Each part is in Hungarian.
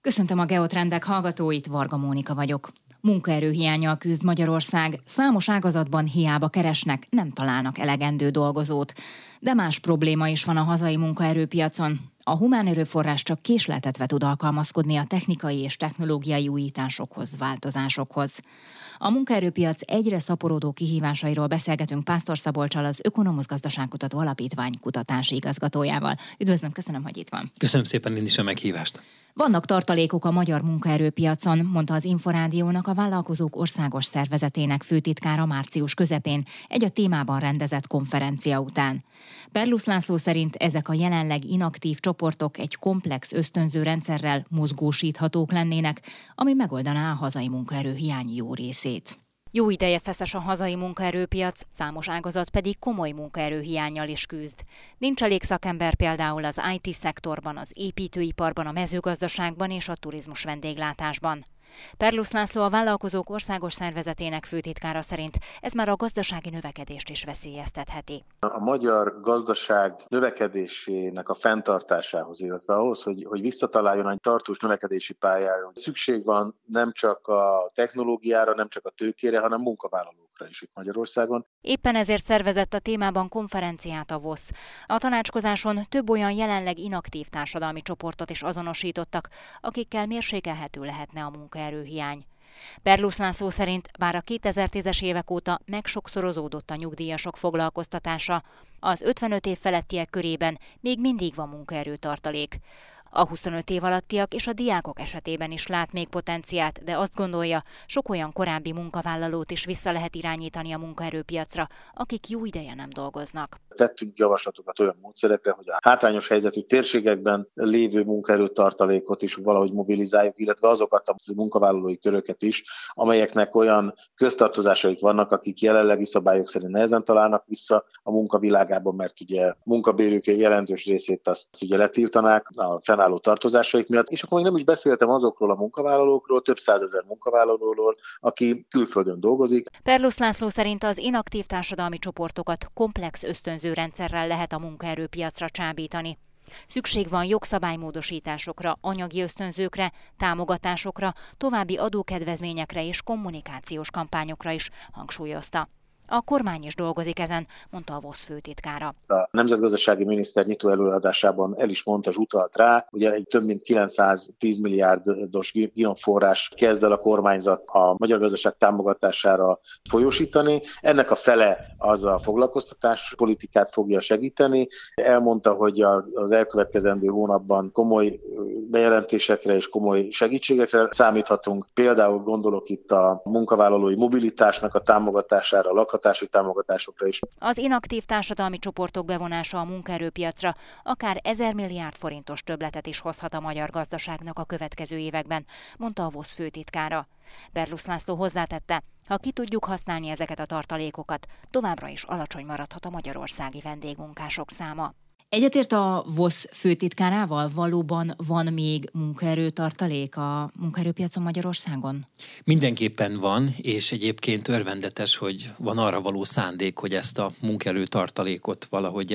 Köszöntöm a Geotrendek hallgatóit, Varga Mónika vagyok. Munkaerőhiánnyal küzd Magyarország, számos ágazatban hiába keresnek, nem találnak elegendő dolgozót. De más probléma is van a hazai munkaerőpiacon. A humán erőforrás csak késleltetve tud alkalmazkodni a technikai és technológiai újításokhoz, változásokhoz. A munkaerőpiac egyre szaporodó kihívásairól beszélgetünk Pásztor Szabolccsal, az Ökonomusz Gazdaságkutató Alapítvány kutatási igazgatójával. Üdvözlöm, köszönöm, hogy itt van. Köszönöm szépen én is a meghívást. Vannak tartalékok a magyar munkaerőpiacon, mondta az Inforádiónak a Vállalkozók Országos Szervezetének főtitkára március közepén egy a témában rendezett konferencia után. Perlusz László szerint ezek a jelenleg inaktív csoportok egy komplex ösztönző rendszerrel mozgósíthatók lennének, ami megoldaná a hazai munkaerőhiány jó részét. Jó ideje feszes a hazai munkaerőpiac, számos ágazat pedig komoly munkaerőhiánnyal is küzd. Nincs elég szakember például az IT-szektorban, az építőiparban, a mezőgazdaságban és a turizmus vendéglátásban. Perlusz László, a Vállalkozók Országos Szervezetének főtitkára szerint ez már a gazdasági növekedést is veszélyeztetheti. A magyar gazdaság növekedésének a fenntartásához, illetve ahhoz, hogy visszataláljon egy tartós növekedési pályára, szükség van nem csak a technológiára, nem csak a tőkére, hanem munkavállalókra is itt Magyarországon. Éppen ezért szervezett a témában konferenciát a VOSZ. A tanácskozáson több olyan jelenleg inaktív társadalmi csoportot is azonosítottak, akikkel mérsékelhető lehetne a munkaerőhiány. Perlusz László szerint bár a 2010-es évek óta megsokszorozódott a nyugdíjasok foglalkoztatása, az 55 év felettiek körében még mindig van munkaerőtartalék. A 25 év alattiak és a diákok esetében is lát még potenciált, de azt gondolja, sok olyan korábbi munkavállalót is vissza lehet irányítani a munkaerőpiacra, akik jó ideje nem dolgoznak. Tettünk javaslatokat olyan módszerekre, hogy a hátrányos helyzetű térségekben lévő munkaerőtartalékot is valahogy mobilizáljuk, illetve azokat a munkavállalói köröket is, amelyeknek olyan köztartozásaik vannak, akik jelenlegi szabályok szerint nehezen találnak vissza a munkavilágában, mert ugye munkabérük jelentős részét azt ugye letiltanák a fennálló tartozásaik miatt, és akkor még nem is beszéltem azokról a munkavállalókról, több százezer munkavállalóról, aki külföldön dolgozik. Perlusz László szerint az inaktív társadalmi csoportokat komplex ösztönző rendszerrel lehet a munkaerőpiacra csábítani. Szükség van jogszabálymódosításokra, anyagi ösztönzőkre, támogatásokra, további adókedvezményekre és kommunikációs kampányokra is, hangsúlyozta. A kormány is dolgozik ezen, mondta a VOSZ főtitkára. A nemzetgazdasági miniszter nyitó előadásában el is mondta, és utalt rá, ugye egy több mint 910 milliárdos forrás kezd el a kormányzat a magyar gazdaság támogatására folyósítani. Ennek a fele az a foglalkoztatás politikát fogja segíteni. Elmondta, hogy az elkövetkezendő hónapban komoly bejelentésekre és komoly segítségekre számíthatunk. Például gondolok itt a munkavállalói mobilitásnak a támogatására, lakhatási támogatásokra is. Az inaktív társadalmi csoportok bevonása a munkaerőpiacra akár 1000 milliárd forintos többletet is hozhat a magyar gazdaságnak a következő években, mondta a VOSZ főtitkára. Perlusz László hozzátette, ha ki tudjuk használni ezeket a tartalékokat, továbbra is alacsony maradhat a magyarországi vendégmunkások száma. Egyetért a VOSZ főtitkárával, valóban van még munkaerőtartalék a munkaerőpiacon Magyarországon? Mindenképpen van, és egyébként örvendetes, hogy van arra való szándék, hogy ezt a munkaerőtartalékot valahogy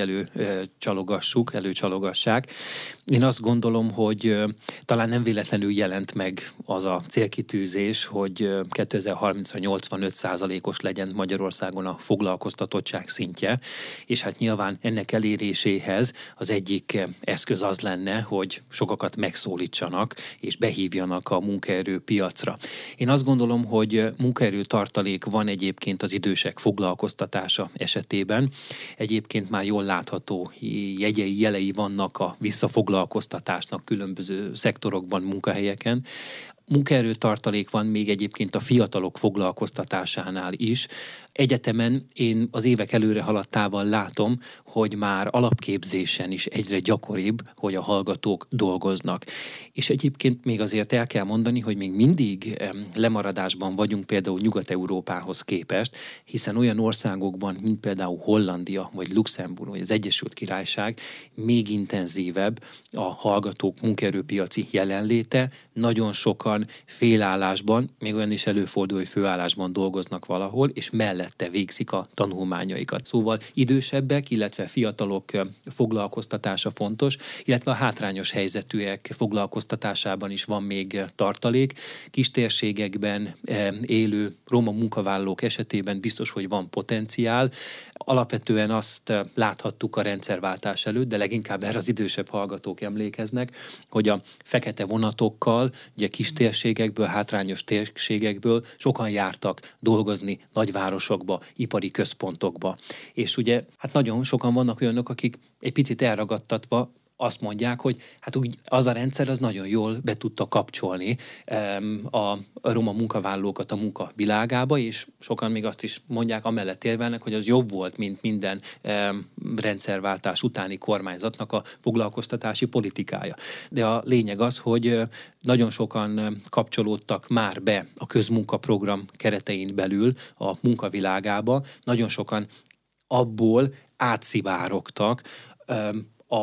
előcsalogassák. Én azt gondolom, hogy talán nem véletlenül jelent meg az a célkitűzés, hogy 2030-ra 85%-os legyen Magyarországon a foglalkoztatottság szintje, és hát nyilván ennek eléréséhez az egyik eszköz az lenne, hogy sokakat megszólítsanak és behívjanak a munkaerőpiacra. Én azt gondolom, hogy munkaerőtartalék van egyébként az idősek foglalkoztatása esetében. Egyébként már jól látható jelei vannak a visszafoglalkoztatásnak különböző szektorokban, munkahelyeken. Munkaerőtartalék van még egyébként a fiatalok foglalkoztatásánál is. Egyetemen én az évek előre haladtával látom, hogy már alapképzésen is egyre gyakoribb, hogy a hallgatók dolgoznak. És egyébként még azért el kell mondani, hogy még mindig lemaradásban vagyunk például Nyugat-Európához képest, hiszen olyan országokban, mint például Hollandia, vagy Luxemburg, vagy az Egyesült Királyság még intenzívebb a hallgatók munkaerőpiaci jelenléte. Nagyon sokan félállásban, még olyan is előfordul, hogy főállásban dolgoznak valahol, és mellette végzik a tanulmányaikat. Szóval idősebbek, illetve illetve fiatalok foglalkoztatása fontos, illetve a hátrányos helyzetűek foglalkoztatásában is van még tartalék. Kistérségekben élő roma munkavállalók esetében biztos, hogy van potenciál. Alapvetően azt láthattuk a rendszerváltás előtt, de leginkább erre az idősebb hallgatók emlékeznek, hogy a fekete vonatokkal, ugye kistérségekből, hátrányos térségekből sokan jártak dolgozni nagyvárosokba, ipari központokba. És ugye hát nagyon sokan vannak olyanok, akik egy picit elragadtatva azt mondják, hogy hát úgy az a rendszer az nagyon jól be tudta kapcsolni a roma munkavállalókat a munka világába, és sokan még azt is mondják, amellett érvelnek, hogy az jobb volt, mint minden rendszerváltás utáni kormányzatnak a foglalkoztatási politikája. De a lényeg az, hogy nagyon sokan kapcsolódtak már be a közmunkaprogram keretein belül a munkavilágába, nagyon sokan abból átszivárogtak a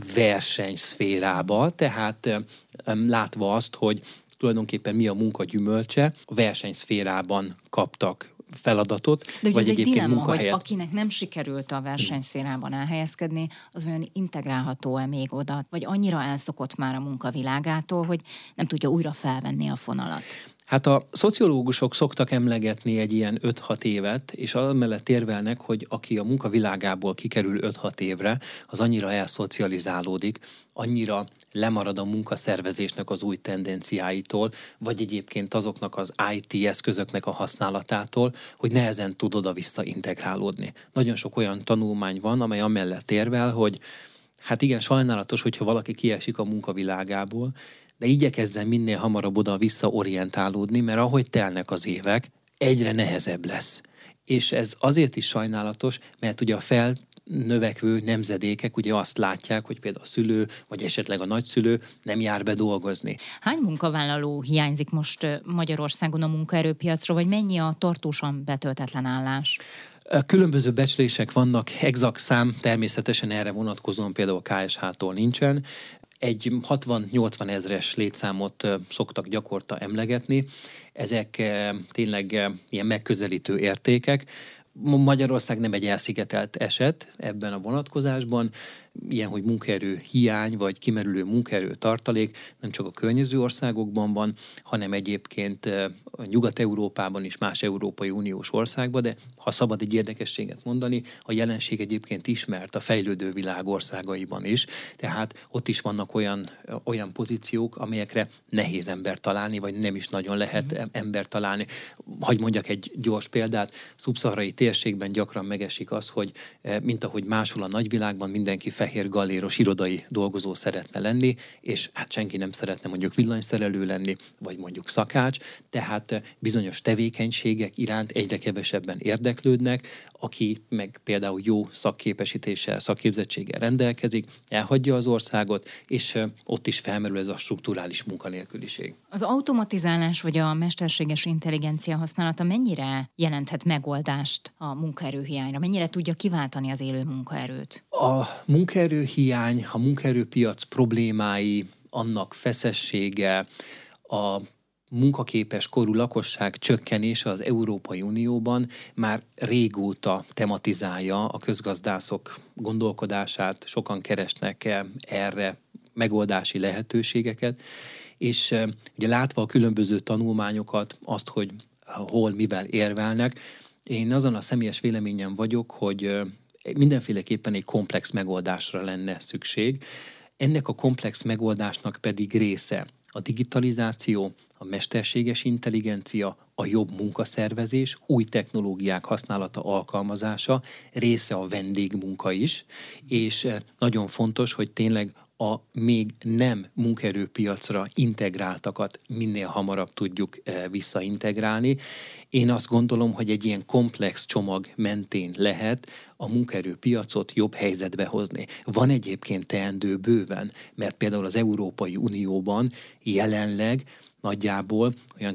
versenyszférába, tehát látva azt, hogy tulajdonképpen mi a munka gyümölcse, a versenyszférában kaptak feladatot, de vagy egyébként dilemma, munkahelyet. Hogy akinek nem sikerült a versenyszférában elhelyezkedni, az olyan integrálható-e még oda, vagy annyira elszokott már a munkavilágától, hogy nem tudja újra felvenni a fonalat. Hát a szociológusok szoktak emlegetni egy ilyen 5-6 évet, és amellett érvelnek, hogy aki a munkavilágából kikerül 5-6 évre, az annyira elszocializálódik, annyira lemarad a munkaszervezésnek az új tendenciáitól, vagy egyébként azoknak az IT eszközöknek a használatától, hogy nehezen tud oda-vissza integrálódni. Nagyon sok olyan tanulmány van, amely amellett érvel, hogy hát igen, sajnálatos, hogyha valaki kiesik a munkavilágából, de igyekezzen minél hamarabb oda visszaorientálódni, mert ahogy telnek az évek, egyre nehezebb lesz. És ez azért is sajnálatos, mert ugye a felnövekvő nemzedékek ugye azt látják, hogy például a szülő, vagy esetleg a nagyszülő nem jár be dolgozni. Hány munkavállaló hiányzik most Magyarországon a munkaerőpiacra, vagy mennyi a tartósan betöltetlen állás? Különböző becslések vannak, exakt szám természetesen erre vonatkozóan például a KSH-tól nincsen. Egy 60-80 ezres létszámot szoktak gyakorta emlegetni. Ezek tényleg ilyen megközelítő értékek. Magyarország nem egy elszigetelt eset ebben a vonatkozásban. Ilyen, hogy munkaerő hiány, vagy kimerülő munkaerő tartalék nem csak a környező országokban van, hanem egyébként Nyugat-Európában is, más Európai Uniós országban, de ha szabad egy érdekességet mondani, a jelenség egyébként ismert a fejlődő világ országaiban is, tehát ott is vannak olyan pozíciók, amelyekre nehéz ember találni, vagy nem is nagyon lehet ember találni. Hagy mondjak egy gyors példát, szubszaharai térségben gyakran megesik az, hogy mint ahogy máshol a nagyvilágban mindenki fehér galléros irodai dolgozó szeretne lenni, és hát senki nem szeretne mondjuk villanyszerelő lenni, vagy mondjuk szakács, tehát bizonyos tevékenységek iránt egyre kevesebben érdeklődnek, aki meg például jó szakképesítéssel, szakképzettséggel rendelkezik, elhagyja az országot, és ott is felmerül ez a strukturális munkanélküliség. Az automatizálás vagy a mesterséges intelligencia használata mennyire jelenthet megoldást a munkaerőhiányra? Mennyire tudja kiváltani az élő munkaerőt? A munkaerőhiány, a munkaerőpiac problémái, annak feszessége, a munkaképes korú lakosság csökkenése az Európai Unióban már régóta tematizálja a közgazdászok gondolkodását, sokan keresnek erre megoldási lehetőségeket, és ugye látva a különböző tanulmányokat, azt, hogy hol, mivel érvelnek, én azon a személyes véleményem vagyok, hogy mindenféleképpen egy komplex megoldásra lenne szükség. Ennek a komplex megoldásnak pedig része a digitalizáció, a mesterséges intelligencia, a jobb munkaszervezés, új technológiák használata, alkalmazása, része a vendégmunka is, és nagyon fontos, hogy tényleg a még nem munkaerőpiacra integráltakat minél hamarabb tudjuk visszaintegrálni. Én azt gondolom, hogy egy ilyen komplex csomag mentén lehet a munkaerőpiacot jobb helyzetbe hozni. Van egyébként teendő bőven, mert például az Európai Unióban jelenleg nagyjából olyan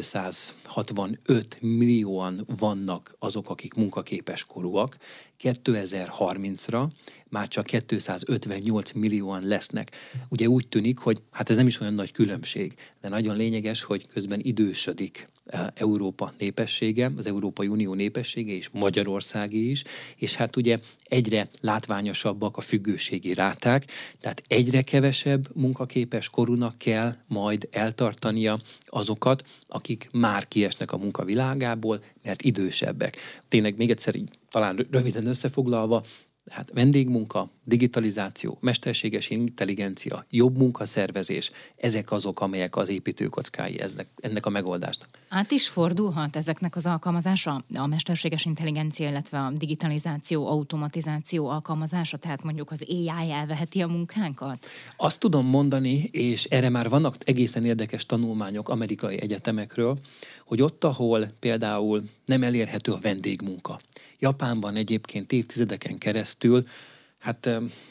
265 millióan vannak azok, akik munkaképes korúak. 2030-ra már csak 258 millióan lesznek. Ugye úgy tűnik, hogy hát ez nem is olyan nagy különbség, de nagyon lényeges, hogy közben idősödik Európa népessége, az Európai Unió népessége és Magyarországi is, és hát ugye egyre látványosabbak a függőségi ráták, tehát egyre kevesebb munkaképes korúnak kell majd eltartania azokat, akik már kiesnek a munkavilágából, mert idősebbek. Tényleg még egyszer így, talán röviden összefoglalva, hát vendégmunka, digitalizáció, mesterséges intelligencia, jobb munkaszervezés, ezek azok, amelyek az építőkockái ennek a megoldásnak. Át is fordulhat ezeknek az alkalmazása, a mesterséges intelligencia, illetve a digitalizáció, automatizáció alkalmazása, tehát mondjuk az AI elveheti a munkánkat? Azt tudom mondani, és erre már vannak egészen érdekes tanulmányok amerikai egyetemekről, hogy ott, ahol például nem elérhető a vendégmunka. Japánban egyébként évtizedeken keresztül, hát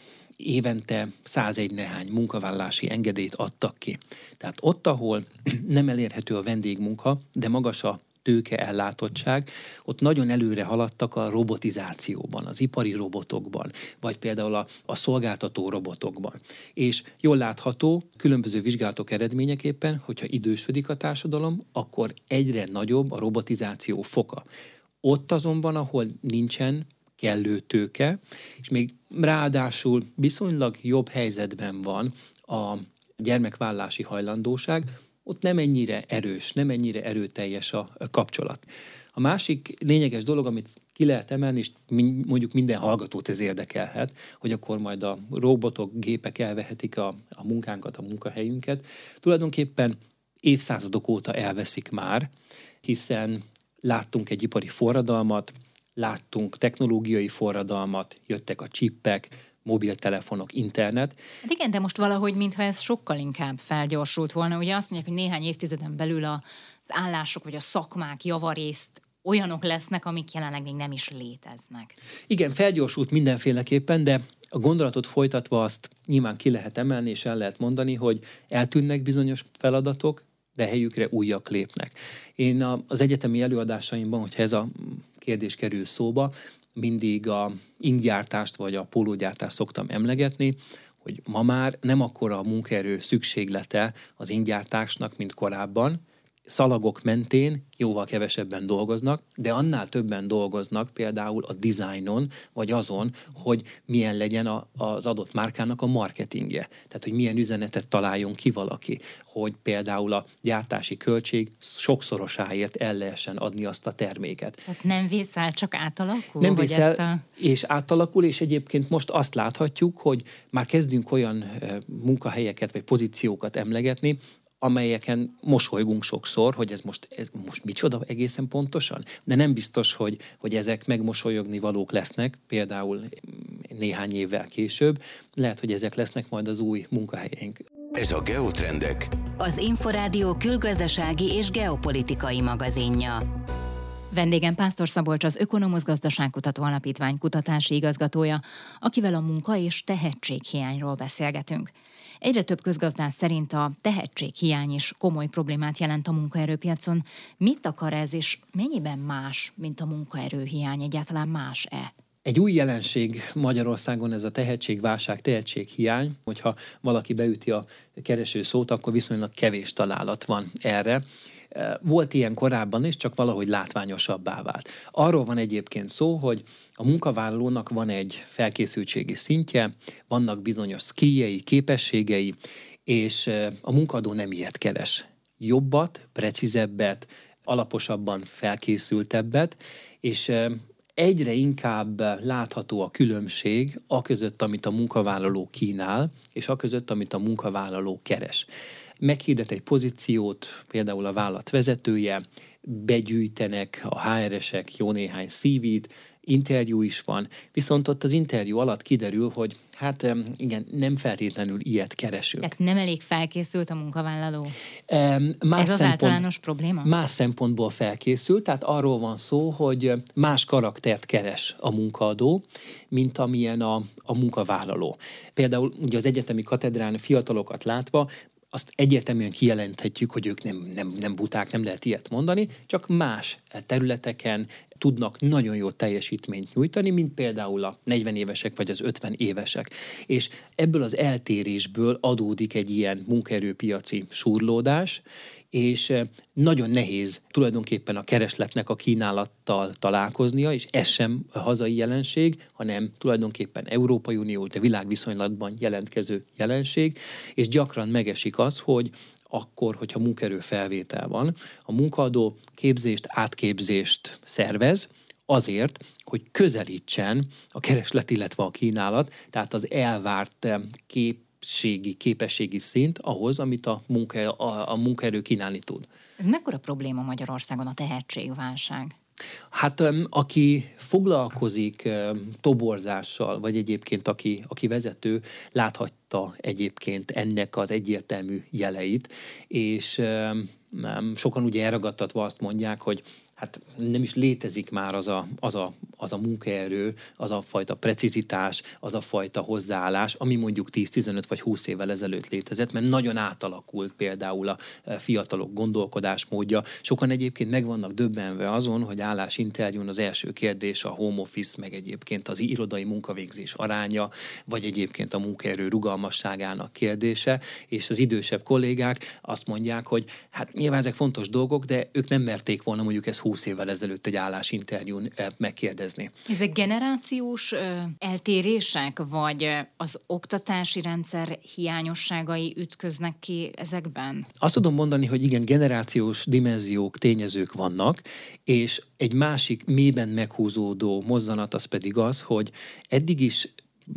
évente 101 nehány munkavállalási engedélyt adtak ki. Tehát ott, ahol nem elérhető a vendégmunka, de magas a tőke ellátottság, ott nagyon előre haladtak a robotizációban, az ipari robotokban, vagy például a szolgáltató robotokban. És jól látható, különböző vizsgálatok eredményeképpen, hogyha idősödik a társadalom, akkor egyre nagyobb a robotizáció foka. Ott azonban, ahol nincsen kellő tőke, és még ráadásul viszonylag jobb helyzetben van a gyermekvállalási hajlandóság, ott nem ennyire erős, nem ennyire erőteljes a kapcsolat. A másik lényeges dolog, amit ki lehet emelni, és mondjuk minden hallgatót ez érdekelhet, hogy akkor majd a robotok, gépek elvehetik a munkánkat, a munkahelyünket. Tulajdonképpen évszázadok óta elveszik már, hiszen láttunk egy ipari forradalmat, láttunk technológiai forradalmat, jöttek a csippek, mobiltelefonok, internet. Hát igen, de most valahogy, mintha ez sokkal inkább felgyorsult volna. Ugye azt mondják, hogy néhány évtizeden belül az állások vagy a szakmák javarészt olyanok lesznek, amik jelenleg még nem is léteznek. Igen, felgyorsult mindenféleképpen, de a gondolatot folytatva azt nyilván ki lehet emelni, és el lehet mondani, hogy eltűnnek bizonyos feladatok, de helyükre újak lépnek. Én az egyetemi előadásaimban, hogyha ez a kérdés kerül szóba, mindig a inggyártást vagy a pólógyártást szoktam emlegetni, hogy ma már nem akkora a munkaerő szükséglete az inggyártásnak, mint korábban. Szalagok mentén jóval kevesebben dolgoznak, de annál többen dolgoznak például a dizájnon, vagy azon, hogy milyen legyen az adott márkának a marketingje. Tehát, hogy milyen üzenetet találjon ki valaki, hogy például a gyártási költség sokszorosáért el lehessen adni azt a terméket. Tehát nem vészel, csak átalakul? Nem vészel, és átalakul, és egyébként most azt láthatjuk, hogy már kezdünk olyan munkahelyeket vagy pozíciókat emlegetni, amelyeken mosolygunk sokszor, hogy ez most micsoda egészen pontosan, de nem biztos, hogy ezek megmosolyogni valók lesznek, például néhány évvel később. Lehet, hogy ezek lesznek majd az új munkahelyeink. Ez a Geotrendek, az Inforádió külgazdasági és geopolitikai magazinja. Vendégem Pásztor Szabolcs, az Ökonomusz Gazdaságkutató Alapítvány kutatási igazgatója, akivel a munka- és tehetséghiányról beszélgetünk. Egyre több közgazdász szerint a tehetséghiány is komoly problémát jelent a munkaerőpiacon. Mit akar ez, és mennyiben más, mint a munkaerőhiány? Egyáltalán más-e? Egy új jelenség Magyarországon ez a tehetségválság, tehetséghiány. Hogyha valaki beüti a kereső szót, akkor viszonylag kevés találat van erre. Volt ilyen korábban is, csak valahogy látványosabbá vált. Arról van egyébként szó, hogy a munkavállalónak van egy felkészültségi szintje, vannak bizonyos skilljei, képességei, és a munkadó nem ilyet keres. Jobbat, precízebbet, alaposabban felkészültebbet, és egyre inkább látható a különbség aközött, amit a munkavállaló kínál, és aközött, amit a munkavállaló keres. Meghirdet egy pozíciót, például a vállalat vezetője, begyűjtenek a HR-esek jó néhány CV-t, interjú is van, viszont ott az interjú alatt kiderül, hogy hát igen, nem feltétlenül ilyet keresünk. Tehát nem elég felkészült a munkavállaló? Ez az általános probléma? Más szempontból felkészült, tehát arról van szó, hogy más karaktert keres a munkaadó, mint amilyen a munkavállaló. Például ugye az egyetemi katedrán fiatalokat látva, azt egyértelműen kijelenthetjük, hogy ők nem buták, nem lehet ilyet mondani, csak más területeken tudnak nagyon jó teljesítményt nyújtani, mint például a 40 évesek vagy az 50 évesek. És ebből az eltérésből adódik egy ilyen munkaerőpiaci súrlódás, és nagyon nehéz tulajdonképpen a keresletnek a kínálattal találkoznia, és ez sem hazai jelenség, hanem tulajdonképpen Európai Unió, de világviszonylatban jelentkező jelenség, és gyakran megesik az, hogy akkor, hogyha munkaerő felvétel van, a munkaadó képzést, átképzést szervez azért, hogy közelítsen a kereslet, illetve a kínálat, tehát az elvárt képességi szint ahhoz, amit a munkaerő kínálni tud. Ez mekkora probléma Magyarországon, a tehetségválság? Hát aki foglalkozik toborzással, vagy egyébként aki vezető, láthatta egyébként ennek az egyértelmű jeleit, és sokan ugye elragadtatva azt mondják, hogy hát nem is létezik már az a munkaerő, az a fajta precizitás, az a fajta hozzáállás, ami mondjuk 10-15 vagy 20 évvel ezelőtt létezett, mert nagyon átalakult például a fiatalok gondolkodásmódja. Sokan egyébként meg vannak döbbenve azon, hogy állásinterjún az első kérdés a home office, meg egyébként az irodai munkavégzés aránya, vagy egyébként a munkaerő rugalmasságának kérdése, és az idősebb kollégák azt mondják, hogy hát nyilván ezek fontos dolgok, de ők nem merték volna mondjuk ezt 20 évvel ezelőtt egy állásinterjún megkérdezni. Ezek generációs eltérések, vagy az oktatási rendszer hiányosságai ütköznek ki ezekben? Azt tudom mondani, hogy igen, generációs dimenziók, tényezők vannak, és egy másik mélyben meghúzódó mozzanat az pedig az, hogy eddig is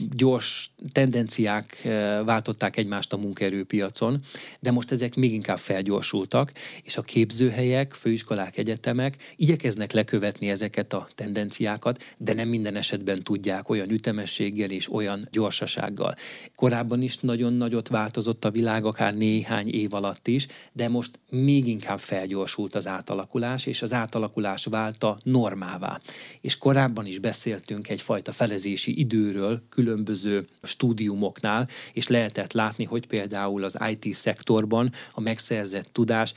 gyors tendenciák váltották egymást a munkaerőpiacon, de most ezek még inkább felgyorsultak, és a képzőhelyek, főiskolák, egyetemek igyekeznek lekövetni ezeket a tendenciákat, de nem minden esetben tudják olyan ütemességgel és olyan gyorsasággal. Korábban is nagyon nagyot változott a világ, akár néhány év alatt is, de most még inkább felgyorsult az átalakulás, és az átalakulás válta normává. És korábban is beszéltünk egyfajta felezési időről, különböző stúdiumoknál, és lehetett látni, hogy például az IT-szektorban a megszerzett tudás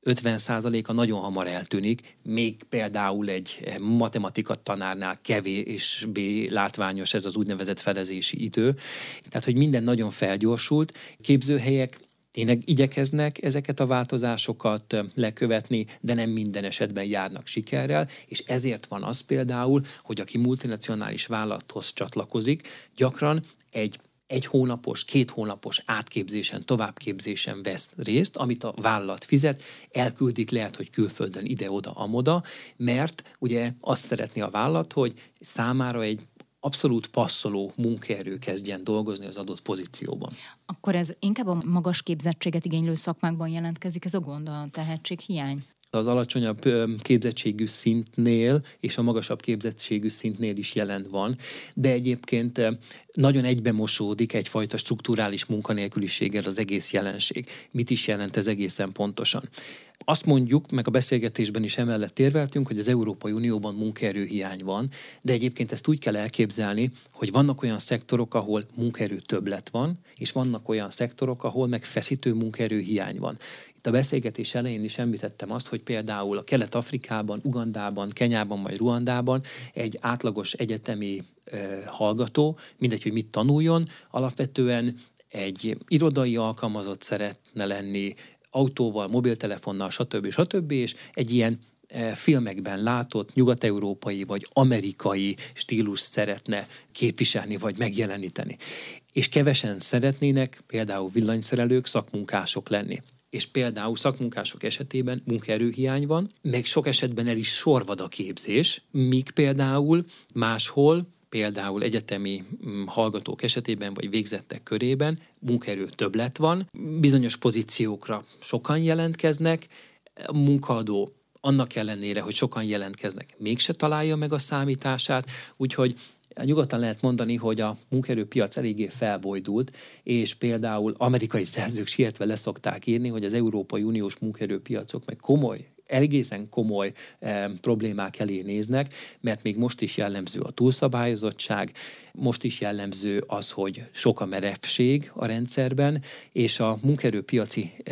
50%-a nagyon hamar eltűnik, még például egy matematika tanárnál kevésbé látványos ez az úgynevezett felezési idő. Tehát, hogy minden nagyon felgyorsult, képzőhelyek tényleg igyekeznek ezeket a változásokat lekövetni, de nem minden esetben járnak sikerrel, és ezért van az például, hogy aki multinacionális vállalathoz csatlakozik, gyakran egy hónapos, 2 hónapos átképzésen, továbbképzésen vesz részt, amit a vállalat fizet, elküldik, lehet, hogy külföldön ide-oda, amoda, mert ugye azt szeretné a vállalat, hogy számára egy abszolút passzoló munkaerő kezdjen dolgozni az adott pozícióban. Akkor ez inkább a magas képzettséget igénylő szakmákban jelentkezik ez a gond, a tehetséghiány? Az alacsonyabb képzettségű szintnél és a magasabb képzettségű szintnél is jelen van, de egyébként nagyon egybemosódik egyfajta strukturális munkanélküliséggel az egész jelenség. Mit is jelent ez egészen pontosan? Azt mondjuk, meg a beszélgetésben is emellett érveltünk, hogy az Európai Unióban munkaerőhiány van, de egyébként ezt úgy kell elképzelni, hogy vannak olyan szektorok, ahol munkaerő többlet van, és vannak olyan szektorok, ahol meg feszítő munkaerőhiány van. Itt a beszélgetés elején is említettem azt, hogy például a Kelet-Afrikában, Ugandában, Kenyában vagy Ruandában egy átlagos egyetemi hallgató, mindegy, hogy mit tanuljon, alapvetően egy irodai alkalmazott szeretne lenni, autóval, mobiltelefonnal, stb. És egy ilyen filmekben látott nyugat-európai vagy amerikai stílust szeretne képviselni vagy megjeleníteni. És kevesen szeretnének például villanyszerelők, szakmunkások lenni. És például szakmunkások esetében munkaerőhiány van, meg sok esetben el is sorvad a képzés, míg például máshol, például egyetemi hallgatók esetében, vagy végzettek körében munkaerő többlet van, bizonyos pozíciókra sokan jelentkeznek, a munkaadó annak ellenére, hogy sokan jelentkeznek, mégse találja meg a számítását, úgyhogy nyugodtan lehet mondani, hogy a munkaerőpiac eléggé felbojdult, és például amerikai szerzők sietve leszokták írni, hogy az Európai Uniós munkaerőpiacok meg egészen komoly problémák elé néznek, mert még most is jellemző a túlszabályozottság, most is jellemző az, hogy sok a merevség a rendszerben, és a munkaerőpiaci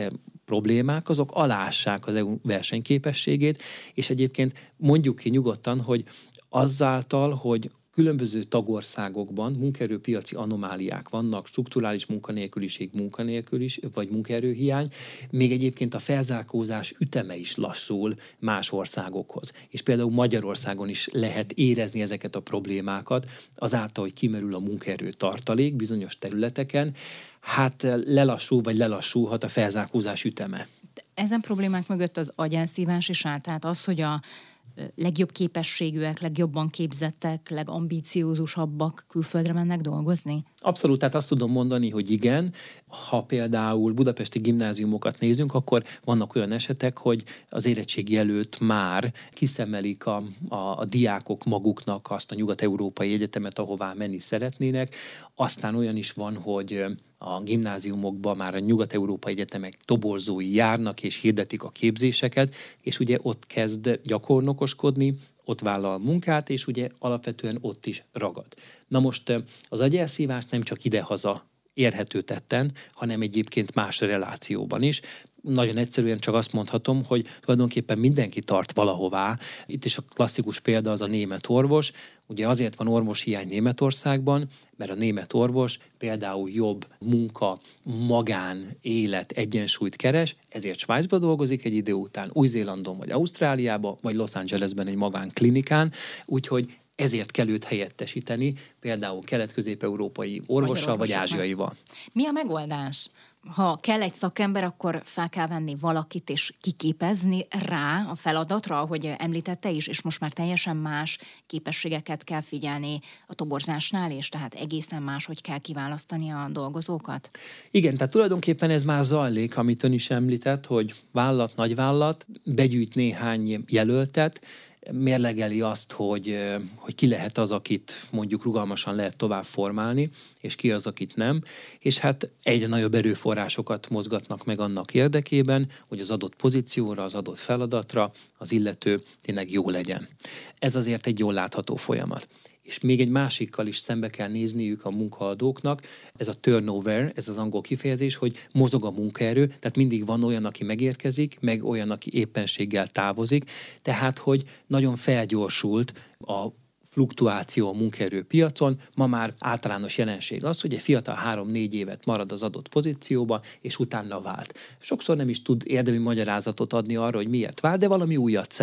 problémák, azok alássák az EU versenyképességét, és egyébként mondjuk ki nyugodtan, hogy azáltal, hogy különböző tagországokban munkaerőpiaci anomáliák vannak, strukturális munkanélküliség, vagy munkaerőhiány, még egyébként a felzárkózás üteme is lassul más országokhoz. És például Magyarországon is lehet érezni ezeket a problémákat, azáltal, hogy kimerül a munkaerő tartalék bizonyos területeken, hát lelassulhat a felzárkózás üteme. Ezen problémák mögött az agyelszívás is áll, tehát az, hogy a legjobb képességűek, legjobban képzettek, legambíciózusabbak külföldre mennek dolgozni? Abszolút, tehát azt tudom mondani, hogy igen. Ha például budapesti gimnáziumokat nézünk, akkor vannak olyan esetek, hogy az érettségi előtt már kiszemelik a diákok maguknak azt a nyugat-európai egyetemet, ahová menni szeretnének. Aztán olyan is van, hogy a gimnáziumokban már a nyugat-európai egyetemek toborzói járnak és hirdetik a képzéseket, és ugye ott kezd gyakornokoskodni, ott vállal munkát, és ugye alapvetően ott is ragad. Na most az agyelszívás nem csak idehaza érhető tetten, hanem egyébként más relációban is. Nagyon egyszerűen csak azt mondhatom, hogy tulajdonképpen mindenki tart valahová. Itt is a klasszikus példa az a német orvos. Ugye azért van orvoshiány Németországban, mert a német orvos például jobb munka, magán, élet, egyensúlyt keres, ezért Svájcba dolgozik egy idő után, Új-Zélandon vagy Ausztráliában, vagy Los Angelesben egy magánklinikán, úgyhogy ezért kell őt helyettesíteni, például kelet-közép-európai orvossal vagy ázsiaival. Mi a megoldás? Ha kell egy szakember, akkor fel kell venni valakit és kiképezni rá a feladatra, ahogy említette is, és most már teljesen más képességeket kell figyelni a toborzásnál, és tehát egészen más, hogy kell kiválasztani a dolgozókat? Igen, tehát tulajdonképpen ez már zajlik, amit ön is említett, hogy vállalat, nagyvállalat begyűjt néhány jelöltet, mérlegeli azt, hogy ki lehet az, akit mondjuk rugalmasan lehet tovább formálni, és ki az, akit nem, és hát egyre nagyobb erőforrásokat mozgatnak meg annak érdekében, hogy az adott pozícióra, az adott feladatra az illető tényleg jó legyen. Ez azért egy jól látható folyamat. És még egy másikkal is szembe kell nézniük a munkaadóknak, ez a turnover, ez az angol kifejezés, hogy mozog a munkaerő, tehát mindig van olyan, aki megérkezik, meg olyan, aki éppenséggel távozik, tehát hogy nagyon felgyorsult a fluktuáció a munkaerőpiacon. Ma már általános jelenség az, hogy egy fiatal 3-4 évet marad az adott pozícióba, és utána vált. Sokszor nem is tud érdemi magyarázatot adni arra, hogy miért vált, de valami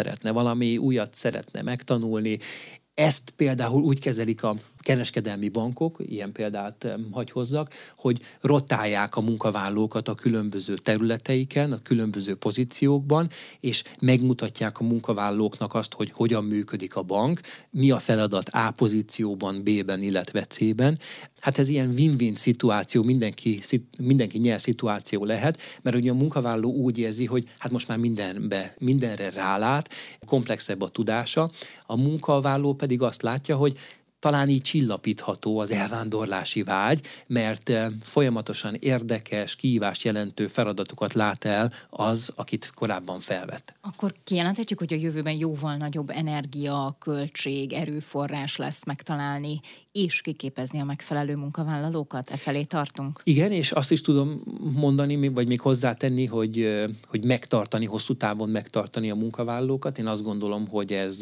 újat szeretne megtanulni. Ezt például úgy kezelik a kereskedelmi bankok, ilyen példát hagy hozzak, hogy rotálják a munkavállalókat a különböző területeiken, a különböző pozíciókban, és megmutatják a munkavállalóknak azt, hogy hogyan működik a bank, mi a feladat A pozícióban, B-ben, illetve C-ben. Hát ez ilyen win-win szituáció, mindenki nyer szituáció lehet, mert ugye a munkavállaló úgy érzi, hogy hát most már mindenre rálát, komplexebb a tudása, a munkavállaló pedig azt látja, hogy talán így csillapítható az elvándorlási vágy, mert folyamatosan érdekes, kihívást jelentő feladatokat lát el az, akit korábban felvett. Akkor kijelenthetjük, hogy a jövőben jóval nagyobb energia, költség, erőforrás lesz megtalálni és kiképezni a megfelelő munkavállalókat? Efelé tartunk? Igen, és azt is tudom mondani, vagy még hozzátenni, hogy megtartani, hosszú távon megtartani a munkavállalókat. Én azt gondolom, hogy ez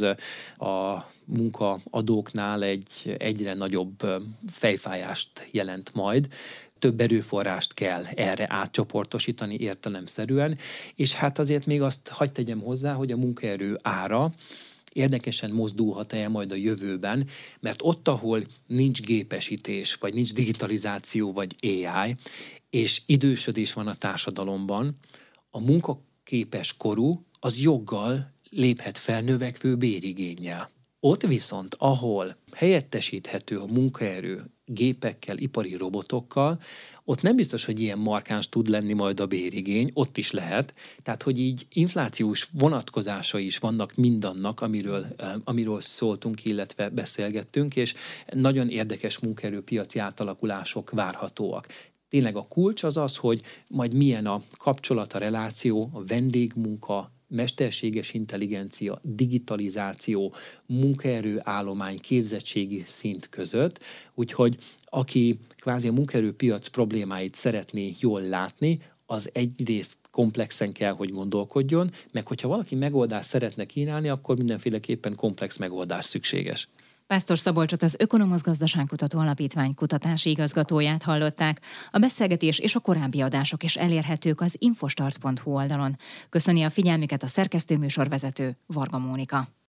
a munkaadóknál egy egyre nagyobb fejfájást jelent majd. Több erőforrást kell erre átcsoportosítani értelemszerűen, és hát azért még azt hadd tegyem hozzá, hogy a munkaerő ára érdekesen mozdulhat el majd a jövőben, mert ott, ahol nincs gépesítés, vagy nincs digitalizáció, vagy AI, és idősödés van a társadalomban, a munkaképes korú az joggal léphet fel növekvő bérigénnyel. Ott viszont, ahol helyettesíthető a munkaerő gépekkel, ipari robotokkal, ott nem biztos, hogy ilyen markáns tud lenni majd a bérigény, ott is lehet. Tehát, hogy így inflációs vonatkozásai is vannak mindannak, amiről szóltunk, illetve beszélgettünk, és nagyon érdekes munkaerőpiaci átalakulások várhatóak. Tényleg a kulcs az az, hogy majd milyen a kapcsolat, a reláció, a vendégmunka, mesterséges intelligencia, digitalizáció, munkaerőállomány, képzettségi szint között, úgyhogy aki kvázi a munkaerőpiac problémáit szeretné jól látni, az egyrészt komplexen kell, hogy gondolkodjon, meg hogyha valaki megoldást szeretne kínálni, akkor mindenféleképpen komplex megoldás szükséges. Pásztor Szabolcsot, az Ökonomosz Gazdaságkutató Alapítvány kutatási igazgatóját hallották. A beszélgetés és a korábbi adások is elérhetők az infostart.hu oldalon. Köszöni a figyelmüket a szerkesztő műsorvezető Varga Mónika.